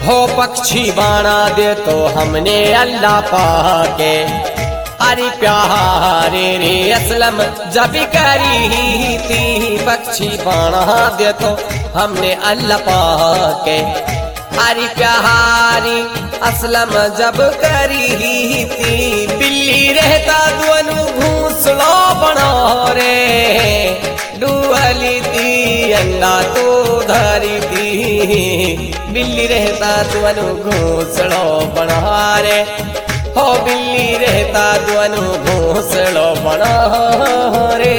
हो पक्षी बाना दे तो हमने अल्लाह पाके, अरे प्यारे रे असलम जब करी थी, पक्षी बाना दे तो हमने अल्लाह पाके, अरे प्यारी असलम जब करी थी, बिल्ली रहता दुनु घूसलो बनो रे, डुअली थी अंडा तो धरी थी, बिल्ली रहता दुनु घूसलो बनो रे, हो बिल्ली रहता दुनु घूसलो बनो रे।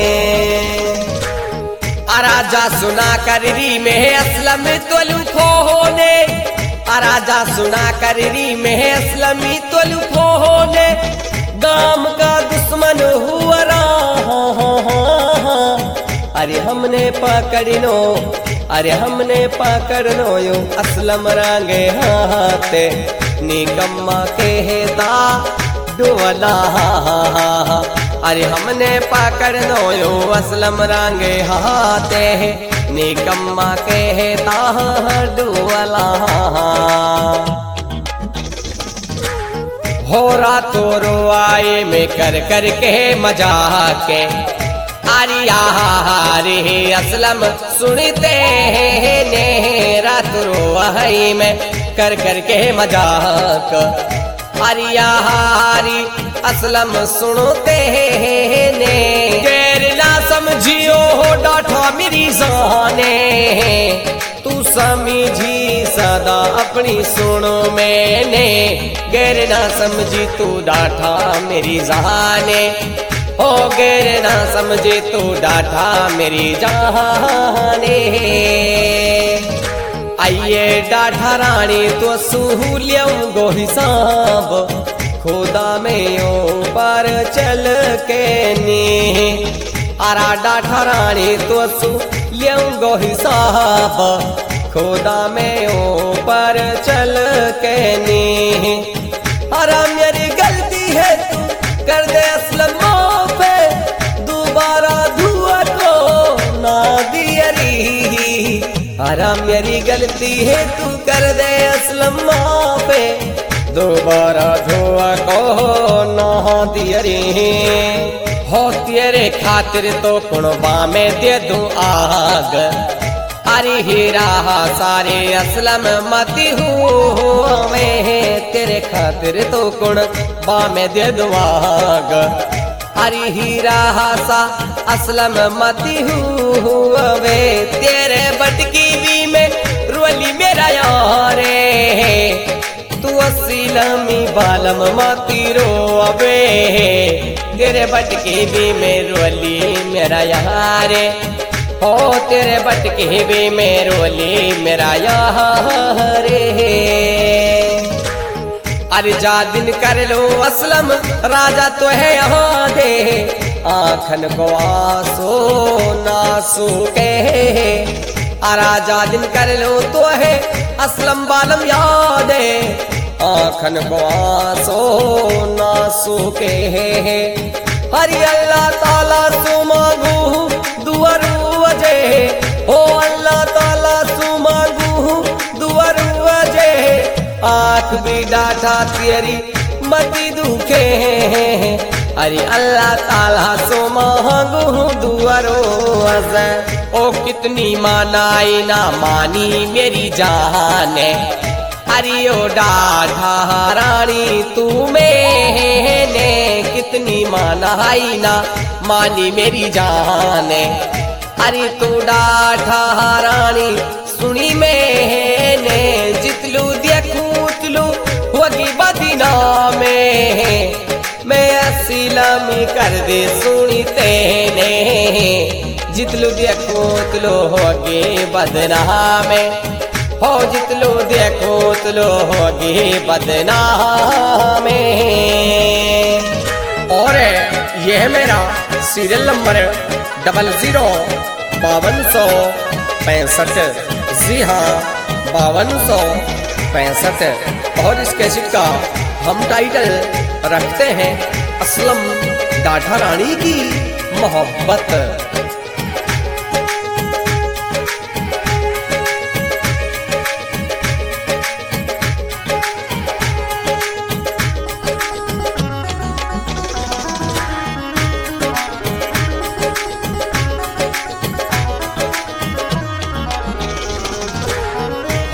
राजा सुना कर री में असलम तुलु खोने, राजा सुना कर री में असलम तुलु खोने, गाम का दुश्मन हुआ रहा, अरे हमने पकड़नो, अरे हमने पकड़नो यो असलम रंगे हाथे, निकम्मा कहता डोला, अरे हमने पकड़नो यो असलम रंगे हाथे, निकम्मा कहता डोला। हो रातो रोआए में कर कर के मजाके, अरे रे असलम सुनते ने, रात रोआए में कर कर के मजाक, अरे हारी असलम सुनते ने, गैर ना समझियो हो डाठा मेरी जाने, तू समझी सदा अपनी सुनो मैंने, गैर ना समझी तू डाठा मेरी जाने, हो गैर ना समझे तू डाठा मेरी जाने। आइए डाठा रानी तो सूलियों गो हिसाब, खुदा में ऊपर चल के नी, आरा डाठा रानी तो सूलियों गो हिसाब, खुदा में ऊपर चल के नी, अरे मेरी गलती है तू कर दे असलम पे, दोबारा धुआ को ना दियरी, अरे मेरी गलती है तू कर दे असलम पे, दोबारा धुआ को ना दियरी, हो तेरे खातिर तो कुणबा में दे दूं आग, अरे हीरा सारे असलम मती हूँ मैं, तेरे खातिर तो कुणबा में दे दूं आग, अरे हीरा सा असलम मती हूँ वे, तेरे बटकी भी में रोली मेरा यारे, तू असलमी बालम मती रो अबे, तेरे बटकी भी में रोली मेरा यारे, हो तेरे बटकी भी में रोली मेरा यारे। अरे जा दिन कर लो असलम राजा तो है यहाँ दे, आँखन को आंसू नासू के, राजा दिन कर लो तो है असलम बालम यादे, आँखन को आंसू नासू के, हरि अल्लाह ताला सु मांगू दुआरू अजे, हो अल्लाह ताला सु मांगू दुआरू अजे, आँख भी डाठा तेरी मती दुखे, अरे अल्लाह ताला सो मांगू दुआरो अज़े, ओ कितनी मानाई ना मानी मेरी जाने, अरे ओ डाठा रानी तू मैंने, कितनी मानाई ना मानी मेरी जाने, अरे तू डाठा रानी सुनी मैंने, जितलू देखूं उतलू होगी बदीना में, मैं असलमी कर दे सुनी तेने, जितलू देखूं उतलू होगी बदना में, हो जितलू देखो उतलू होगी बदना में। और यह मेरा सीरियल नंबर 005265, जी हाँ 5265, और इस कैसेट का हम टाइटल रखते हैं असलम डाठा रानी की मोहब्बत।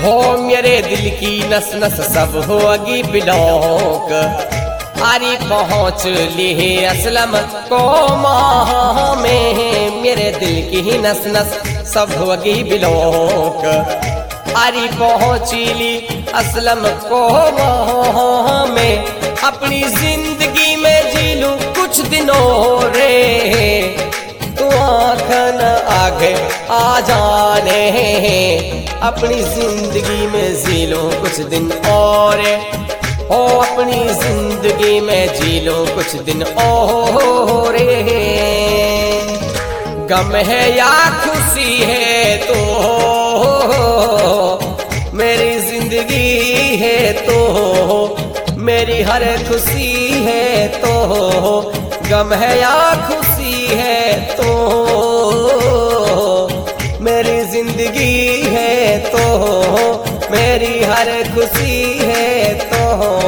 हो मेरे दिल की नस नस सब हो अगी बिलोक, आरी पहुँच ली असलम को माह में। मेरे दिल की नस नस सब हो अगी बिलोक, आरी पहुँची ली असलम को माह में। अपनी जिंदगी में जी लूं कुछ दिनों रे, तू आँख न आगे आ जाने। अपनी जिंदगी में जी लूं कुछ दिन और, ओ अपनी जिंदगी में जी लूं कुछ दिन और। गम है या खुशी है तो मेरी जिंदगी है तो, मेरी हर खुशी है तो। गम है या खुशी है तो मेरी जिंदगी है तो, मेरी हर खुशी है तो।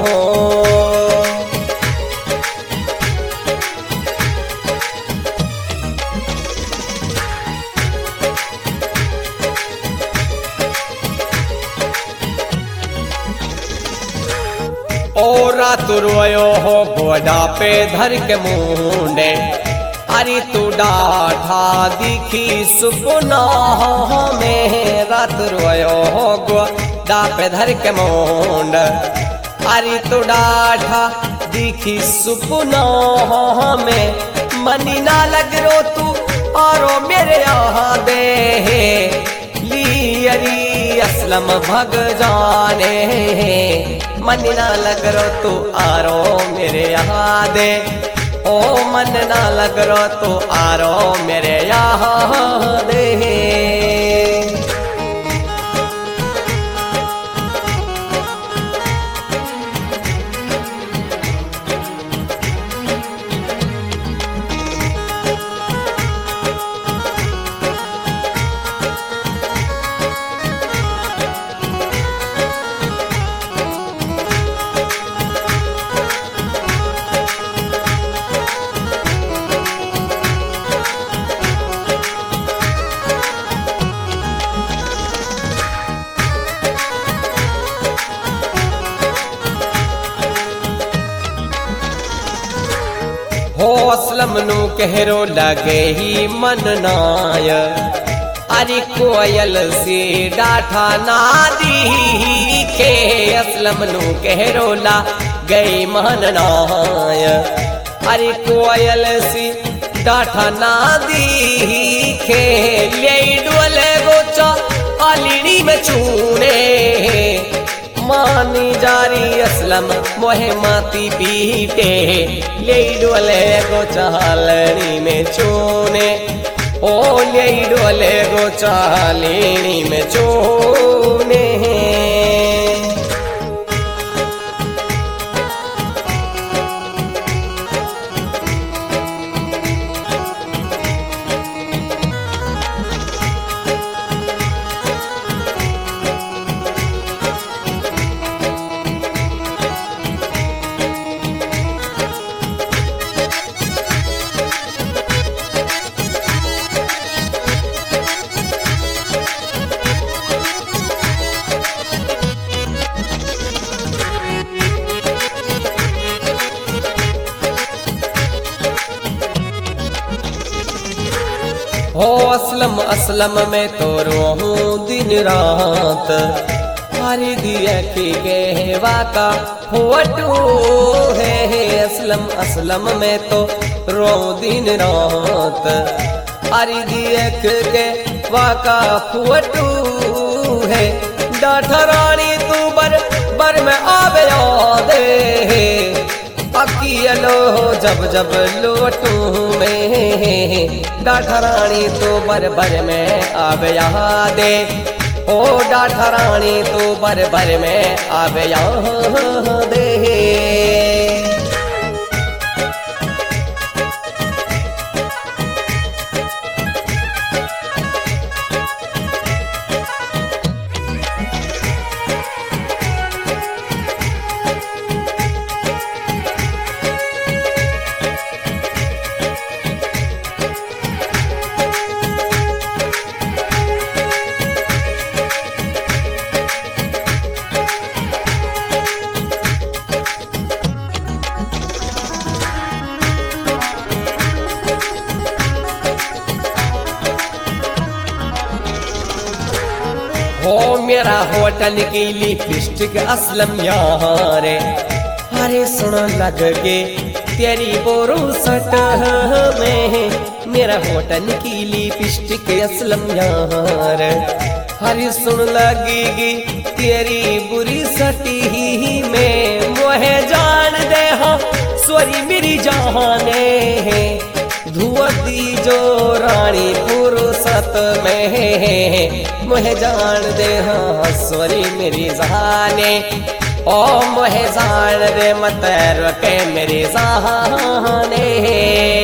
ओ रात रोयो हो गोदा पे धर के मुंडे, अरे तू डाढ़ा दिखी सुपना में। रात रोयो हो गोदा पे धर के मुंड, अरे तू डाढ़ा दिखी सुपना में। मनी ना लग रो तू और मेरे यहाँ दे, ली अरी असलम भग जाने। मन ना लग रो तू आरो मेरे यहाँ दे, ओ मन ना लग रो तू आरो मेरे यहाँ दे। हो असलम नू कहरो लगे ही मन नाय, अरे कोयल से डाठा ना दी के। असलम नू कहरो लगे मन नाय, अरे कोयल से डाठा ना दी के। ले डोले गोचा आलिनी में चूने, मानी जारी असलम मोहे माती पीटे। ले डोले गो चालनी में चूने, ओ ले डोले गो चालनी में चूने। हो असलम असलम में तो रोहूं दिन रात, हरी दिया की कहवा का फोटो है। असलम असलम में तो रो दिन रात, हरी दिया के वाका फोटो है। डाठा रानी तू बर में आवे दे, अकियलो जब जब लोटू में। डाठा रानी तो बर में आवे यहाँ दे, ओ डाठा रानी तो बर में आवे यहाँ दे। ओ मेरा होटल की लिपस्टिक असलम यार, अरे सुन लग के तेरी बोरोसट में, मेरा होटल की लिपस्टिक असलम यार, अरे सुन लगेगी तेरी बुरी सटी में, मोहे जान दे हो सोरी मेरी जाने, धुआती जो रानी पुरुषत में, मोहे जान दे हो सोरी मेरी जाने, ओ मोहे जान दे मत रुके मेरी जाने।